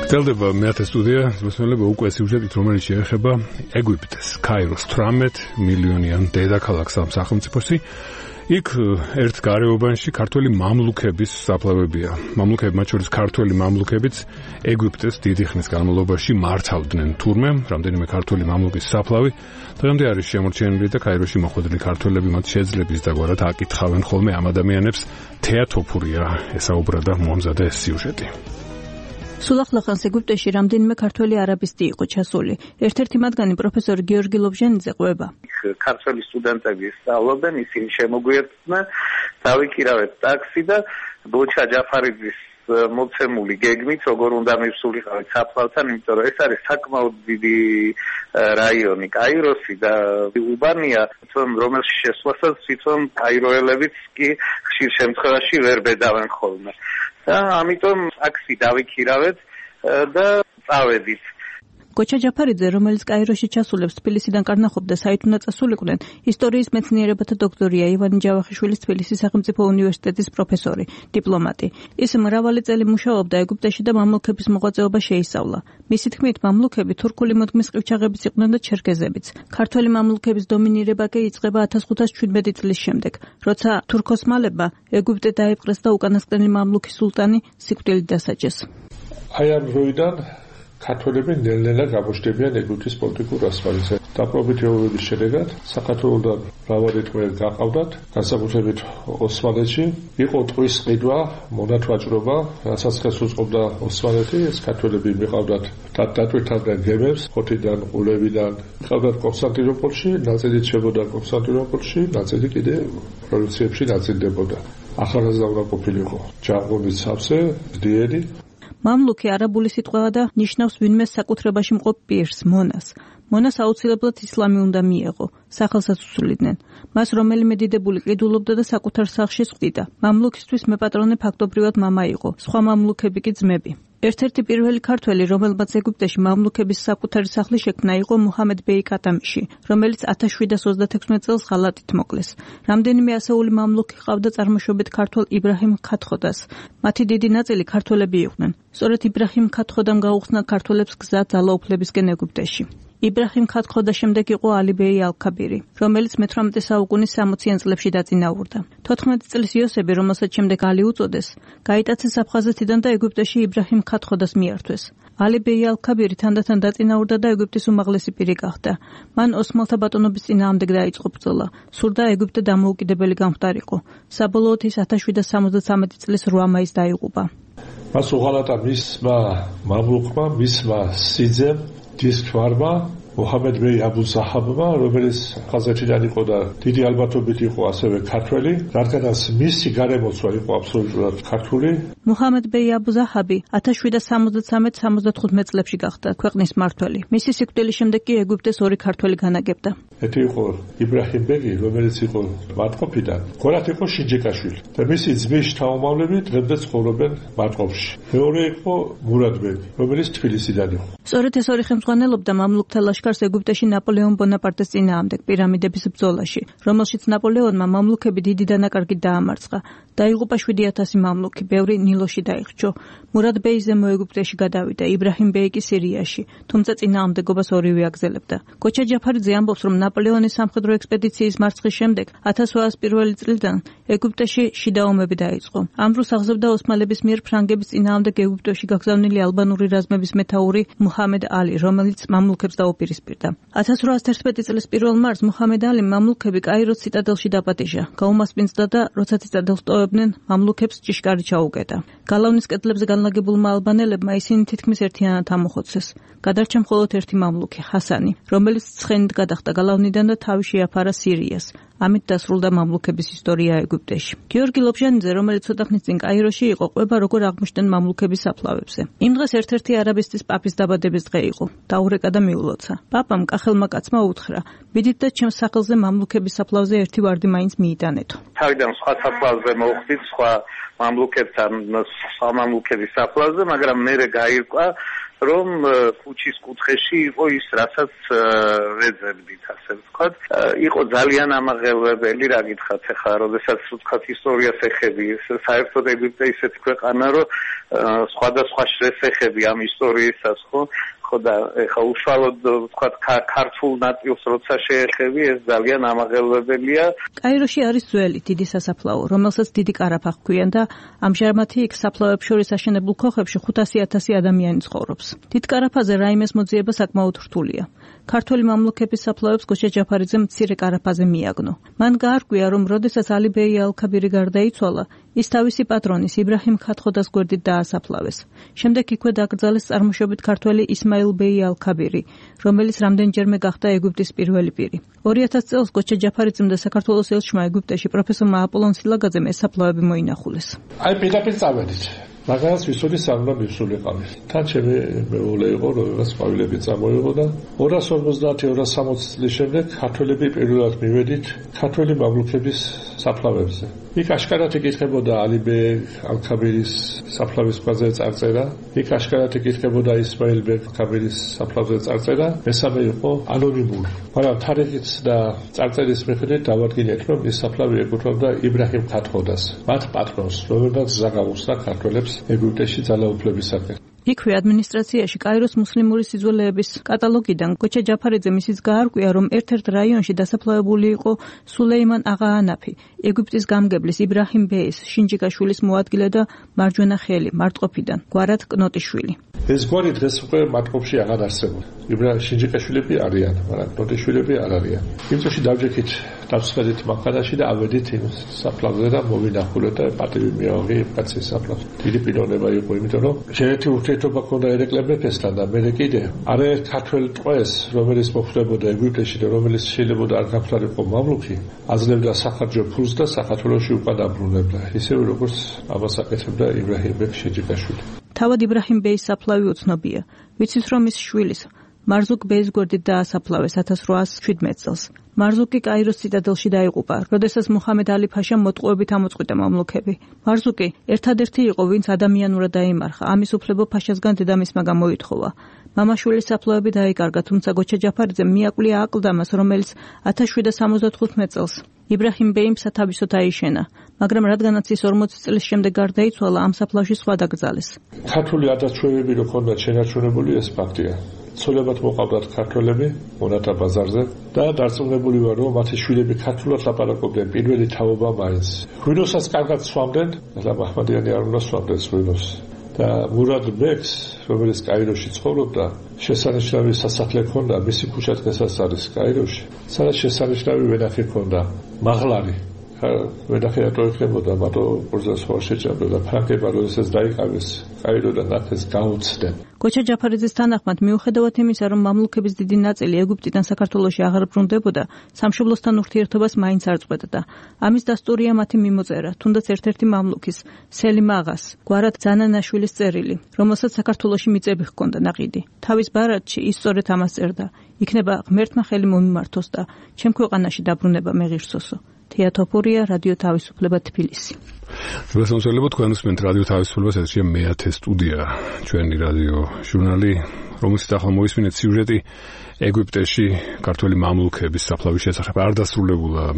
გრძელდება მეათე სტუდია, მოსმენელება უკვე სიუჟეტით, რომელიც შეეხება ეგვიპტეს, კაიროს 18 მილიონიან დედაქალაქს ამ სახელმწიფოში. იქ ერთ გარეუბანში ქართველი მამლუქების საფლავებია. მამლუქები, მათ შორის ქართველი მამლუქებიც ეგვიპტეს დიდი ხნის განმავლობაში მართავდნენ. თურმე, რამდენიმე ქართველი მამლუქის საფლავი დღემდე არის შემორჩენილი და კაიროში მოხვედრილი ქართველები მათ შეძლებს დაგვარად აკითხავენ ხოლმე ამ ადამიანებს. თეატოფურია ესაუბრა და მომზადა ეს სიუჟეტი. სულახლახანს ეგვიპტეში რამდენიმე ქართველი არაბისტი იყო ჩასული. ერთ-ერთი მათგანი პროფესორი გიორგი ლობჟანიძე ყვება. ქართველი სტუდენტები სწავლობენ, ისინი შემოგვიერთდნენ, დავიკირავეთ ტაქსი და ბოჩა ჯაფარიძის მოცემული გეგმით, როგორ უნდა მივსულიყავით საფლავთან, იმიტომ რომ ეს არის საკმაოდ დიდი რაიონი, კაიროსი და უბანია, რომელში შესვლასაც თვითონ კაიროელებიც კი ხშირ შემთხვევაში ვერ ბედავენ ხოლმე. და ამიტომ ტაქსი დავიქირავეთ და წავედით. გოჩა ჯაფარიძე, რომელიც კაიროში ჩასულებს თბილისიდან კარნახობდა საით უნდა წასულიყვნენ, ისტორიის მეცნიერებათა დოქტორია, ივანე ჯავახიშვილის თბილისის სახელმწიფო უნივერსიტეტის პროფესორი, დიპლომატი. ის მრავალი წელი მუშაობდა ეგვიპტეში და მამლუქების მოღვაწეობა შეისწავლა. მისი თქმით, მამლუქები თურქული მოდგმის ყივჩაღებიც იყვნენ და ჩერქეზებიც. ქართველი მამლუქების დომინირება კი იწყება 1517 წლის შემდეგ, როცა თურქ-ოსმალებმა ეგვიპტე დაიპყრეს და უკანასკნელი მამლუქი სულტანი სიკვდილით დასაჯეს. აი ამ დროიდან ქართველები ნელ-ნელა გამოჩნდებიან ეგვიპტის პოლიტიკურ ასპარეზზე. დაპყრობითი ომების შედეგად საქართველოსთან მრავალი ტყვე გაყავდათ, განსაკუთრებით ოსმალეთში. იყო ტყვის ყიდვა, მონათვაჭრობა, რასაც ხელს უწყობდა ოსმალეთი, ეს ქართველები მიყავდათ დატვირთავდნენ გემებს, ხოთიდან, ყულევიდან. მიყავდათ კონსტანტინოპოლში, ნაწილიც შებოდა კონსტანტინოპოლში, ნაწილი კიდე პროვინციებში ნაწილდებოდა. ახალგაზრდა უნდა ყოფილიყო ჯარღუნის სავსე, ძლიერი. მამლუქი არაბული სიტყვაა და ნიშნავს ვინმე საკუთრებაში მყოფ პირს, მონას. მონას აუცილებლად ისლამი უნდა მიეღო, სახელსაც უსულიდნენ. მას რომელიმე დიდებული ყიდულობდა და საკუთარ სახლში სვდიდა. მამლუქისთვის მეპატრონე ფაქტობრივად მამა იყო, სხვა მამლუქები კი ძმები. ერთ-ერთი პირველი ქართველი, რომელმაც ეგვიპტეში მამლუქების საკუთარი სახლი შექმნა, იყო მუჰამედ ბეი კატამიში, რომელიც 1736 წელს ღალატით მოკლეს. რამდენიმე ასეული მამლუქი ყავდა წარმოშობით ქართველ იბრაჰიმ ქათხოდას. მათი დიდი ნაწილი ქართველები იყვნენ. სწორედ იბრაჰიმ ქათხოდამ გაუხსნა ქართველებს გზა ძალაუფლებისკენ ეგვიპტეში. იბრაჰიმ ქათხოდა შემდეგ იყო ალი ბეი ალ-ქაბირი, რომელიც მე-18 საუკუნის 60-იან წლებში დაწინაურდა. 14 წლის იოსები, რომელსაც შემდეგ ალი უწოდეს, გაიტაცეს აფხაზეთიდან და ეგვიპტეში იბრაჰიმ ქათხოდას მიართვეს. ალი ბეი ალ-ქაბირი თანდათან დაწინაურდა და ეგვიპტის უმაღლესი პირი გახდა. მან ოსმალთა ბატონობის წინააღმდეგ დაიწყო ბრძოლა. სურდა ეგვიპტე დამოუკიდებელი გამხდარიყო. საბოლოოდ ის 1773 წლის 8 მაისს დაიღუპა. მას უღალატა მისმა მამლუქმა, მისმა სიძემ, ჯისქვარმა მუჰამედ ბეი აბუ ზაჰაბმა, რომელიც ხაზეთიდან იყო და დიდი ალბათობით იყო ასევე ქართველი, რადგანაც მისი გარემოცვა იყო აბსოლუტურად ქართული. მუჰამედ ბეი აბუ ზაჰაბი 1773-75 წლებში გახდა ქვეყნის მმართველი. მისი სიკვდილის შემდეგ კი ეგვიპტეს ორი ქართველი განაგებდა. ერთი იყო იბრაჰიმ ბეგი, რომელიც იყო მარტყოფიდან, ხოლმე იყო შინჯეკაშვილი და მისი ძმის შთამომავლები დღემდე ცხოვრობენ მარტყოფში. მეორე იყო მურად ბეგი, რომელიც თბილისიდან იყო. სწორედ ეს ორი ხელმძღვანელობდა მამლუქთა ლაშქარს ეგვიპტეში ნაპოლეონ ბონაპარტეს წინააღმდეგ პირამიდების ბრძოლაში, რომელშიც ნაპოლეონმა მამლუქები დიდი დანაკარგით დაამარცხა. დაიღუპა 7000 მამლუქი, ბევრი ნილოში დაიხრჩო. მურად ბეი ზემო ეგვიპტეში გადავიდა, იბრაჰიმ ბეი კი სირიაში, თუმცა წინააღმდეგობას ორივე აგზელებდა. გოჩა ჯაფარიძე ამბობს, რომ ნაპოლეონის სამხედრო ექსპედიციის მარცხის შემდეგ 1801 წლიდან ეგვიპტეში შიდა ომები დაიწყო. ამ დროს აღზევდა ოსმალების მიერ ფრანგების წინააღმდეგ ეგვიპტეში გაგზავნილი ალბანური რაზმების მეთაური მუჰამედ ალი, რომელიც მამლუქებს დაუპირისპირდა. 1811 წლის 1 მარტს მუჰამედ ალიმ მამლუქები კაიროს ციტადელში დაპატიჟა. გაუმასპინძდა და როცა ციტადელს ტოვებდნენ, მამლუქებს ჭიშკარი ჩაუგედა. გალავნის კედლებზე განლაგებულმა ალბანელებმა ისინი თითქმის ერთიანად ამოხოცეს. გადარჩა მხოლოდ ერთი მამლუქი, ჰასანი, რომელიც ცხენით გადახტა გალავნიდან და თავი შეაფარა სირიას. ამით დასრულდა მამლუქების ისტორია ეგვიპტეში. გიორგი ლობჟანიძე, რომელიც ცოტა ხნის წინ კაიროში იყო, ყვება როგორ აღმოჩნდნენ მამლუქების საფლავებზე. იმ დღეს ერთ-ერთი არაბისტის პაპის დაბადების დღე იყო. დაურეკა და მიულოცა. პაპამ კახელმა კაცმა უთხრა: "ბიდით და ჩემს სახელზე მამლუქების საფლავზე ერთი ვარდი მაინც მიიტანეთო." თავიდან სხვა საფლავზე მოხვდით, სხვა მამლუქებთან, სხვა მამლუქების საფლავზე, მაგრამ მერე გაირკვა რომ ქუჩის კუთხეში იყო ის, რასაც ვეძებდით, ასე ვთქვათ. იყო ძალიან ამაღელვებელი, რა გითხრათ ახლა, როდესაც ვთქვათ ისტორიას ეხები, საერთოდ ეგვიპტე ისეთი ქვეყანა, რომ სხვადასხვა შესახები ამ ისტორიისას, ხო და ეხლა უშუალოდ ვთქვათ ქართულ ნაწილს როცა შეეხები, ეს ძალიან ამაღელვებელია. კაიროში არის ძველი დიდი სასაფლაო, რომელსაც დიდი ყარაფა ჰქვიან და ამჟამად იქ საფლავებს შორის აშენებულ ქოხებში 500,000 ადამიანი ცხოვრობს. დიდ ყარაფაზე რაიმეს მოძიება საკმაოდ რთულია. ქართველი მამლუქების საფლავებს გოჩა ჯაფარიძემ მცირე ყარაფაზე მიაგნო. მან გაარკვია, რომ როდესაც ალი ბეი ალ-ქაბირი გარდაიცვალა, ის თავისი პატრონის იბრაჰიმ ხათხოდას გვერდით დაასაფლავეს. შემდეგ იქვე დაკრძალეს წარმოშობით ქართველი ისმაილ ბეი ალ-ქაბირი, რომელიც რამდენჯერმე გახდა ეგვიპტის პირველი პირი. 2000 წელს გოჩა ჯაფარიძემ და საქართველოს ელჩმა ეგვიპტეში პროფესორმა აპოლონ სილაგაძემ ეს საფლავები მოინახულეს. აი პირდაპირ წავედით. მაგას ვისწოდი სამმა მივსულიყავი. თან ჩემი მეუღლე იყო, რომელსაც ყვავილები წამოიღო და 250-260 წლის შემდეგ ქართველები პირველად მივედით ქართველი მამლუქების საფლავებზე. იქ აშკარად იკითხებოდა ალი ბეი ალ-ქაბირის საფლავის ყველაზე წარწერა, იქ აშკარად იკითხებოდა ისმაილ ბეი ალ-ქაბირის საფლავზე წარწერა, მესამე იყო ანონიმური. მაგრამ თარიღით და წარწერის მიხედვით დავადგინეთ, რომ ეს საფლავი ეკუთვნოდა იბრაჰიმ ხათხოდას, მათ პატრონს, რომელმაც ზაგაუსა ქართველებს ეგვიპტეში ძალაუფლებისაკენ. იქვე ადმინისტრაციაში კაიროს მუსლიმური სიძველეების კატალოგიდან გოჩა ჯაფარიძემ ისიც გაარკვია, რომ ერთ-ერთ რაიონში დასაფლავებული იყო სულეიმან აღა ანაფი, ეგვიპტის გამგებლის იბრაჰიმ ბეის შინჯიკაშვილის მოადგილე და მარჯვენა ხელი მარტყოფიდან, გვარად კნოტიშვილი. ეს გვარი დღეს უკვე მარტყოფში აღარ არსებობს. იბრაჰიმ შინჯიკაშვილები არიან, მაგრამ კნოტიშვილები არ არიან. იმ წუთში დავჯექით დავსხდით მანქანაში და ავედით იმ საფლავზე და მოვინახულეთ და პატივი მიავიღე კაცის საფლავს. დიდი პიროვნება იყო, იმიტომ რომ შეერთი ურთიერთობა ქონდა ერეკლე მეფესთან და მე კიდე არაერთ ქართველ ტყვეს, რომელიც მოხვდებოდა ეგვიპტეში და რომელიც შეიძლება არ გაფლარიყო მამლუქი, აძლევდა სახარჯო ფულს და საქართველოში უკან დაბრუნებდა. ისევე როგორც ამას აკეთებდა იბრაჰიმ ბეი შინჯიკაშვილი. თავად იბრაჰიმ ბეის საფლავი უცნობია. ვიცით რომ ის შვილის მარზუკ ბეის გვერდით დაასაფლავეს 1817 წელს. მარზუკი კაიროს ციტადელში დაიღუპა, როდესაც მუჰამედ ალი ფაშამ მოტყუებით ამოწყვიტა მამლუქები. მარზუკი ერთადერთი იყო, ვინც ადამიანურად დაიმარხა. ამის უფლებო ფაშასგან დედამისმა გამოითხოვა. მამაშვილის საფლავები დაიკარგა, თუმცა გოჩა ჯაფარიძემ მიაკვლია აკლდამას, რომელიც 1775 წელს იბრაჰიმ ბეიმ სათავისოდ აიშენა, მაგრამ რადგანაც ის 40 წლის შემდეგ გარდაიცვალა, ამ საფლავში სხვა დაკრძალეს. ქართული ადარჩევები რო ქონდათ შენარჩუნებული, ეს ფაქტია. ცოლებად მოყავდათ ქართველები მონათა ბაზარზე და დარწმუნებული ვარ, რომ მათი შვილები ქართულად ლაპარაკობდნენ პირველი თაობა მაინც. ღვინოსაც კარგად სვამდნენ, და მაჰმადიანი არ უნდა სვამდეს ღვინოს. და მურად ბეკს, რომელიც კაიროში ცხოვრობდა, შესანიშნავი სასახლე ჰქონდა, მისი ქუჩა დღესაც არის კაიროში, სადაც შესანიშნავი ვენახი ჰქონდა, მაღლარი. ვენახი რატო იქნებოდა, მარტო პურზას ხარ შეჭამდა და ფრანგებმა როდესაც დაიკავეს კაიროდან ნახეს გაუცდნენ. გოჩა ჯაფარიძის თანახმად, მიუხედავად იმისა, რომ მამლუქების დიდი ნაწილი ეგვიპტიდან საქართველოში აღარ ბრუნდებოდა, სამშობლოსთან ურთიერთობას მაინც არ წყვეტდა. ამის დასტურია მათი მიმოწერა, თუნდაც ერთ-ერთი მამლუქის, სელიმ აღას, გვარად ძანანაშვილის წერილი, რომელსაც საქართველოში მიწები ჰქონდა ნაყიდი. თავის ბარათში ის სწორედ ამას წერდა: იქნება ღმერთმა ხელი მომიმართოს და ჩემ ქვეყანაში დაბრუნება მეღირსოსო. თეატოფორია, რადიო თავისუფლება, თბილისი. მოგესალმებით, თქვენ უსმენთ რადიო თავისუფლებას, ეს მეათე სტუდია, ჩვენი რადიო ჟურნალი, რომელშიც ახლა მოვისმინეთ სიუჟეტი ეგვიპტეში ქართველი მამლუქების საფლავის შესახებ. არ დასრულებულა